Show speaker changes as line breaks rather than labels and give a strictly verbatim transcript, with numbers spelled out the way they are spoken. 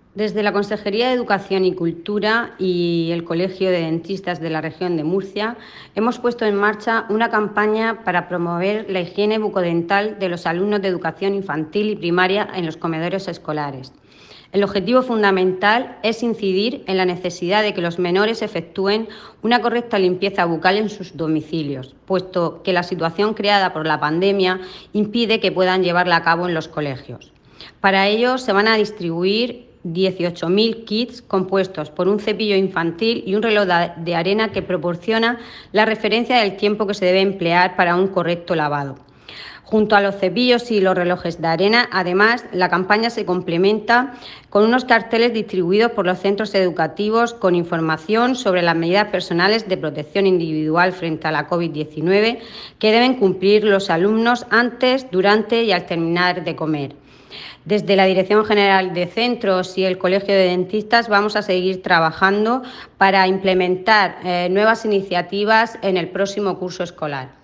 Desde la Consejería de Educación y Cultura y el Colegio de Dentistas de la región de Murcia hemos puesto en marcha una campaña para promover la higiene bucodental de los alumnos de educación infantil y primaria en los comedores escolares. El objetivo fundamental es incidir en la necesidad de que los menores efectúen una correcta limpieza bucal en sus domicilios, puesto que la situación creada por la pandemia impide que puedan llevarla a cabo en los colegios. Para ello se van a distribuir dieciocho mil kits compuestos por un cepillo infantil y un reloj de arena que proporciona la referencia del tiempo que se debe emplear para un correcto lavado. Junto a los cepillos y los relojes de arena, además, la campaña se complementa con unos carteles distribuidos por los centros educativos con información sobre las medidas personales de protección individual frente a la COVID diecinueve que deben cumplir los alumnos antes, durante y al terminar de comer. Desde la Dirección General de Centros y el Colegio de Dentistas vamos a seguir trabajando para implementar eh, nuevas iniciativas en el próximo curso escolar.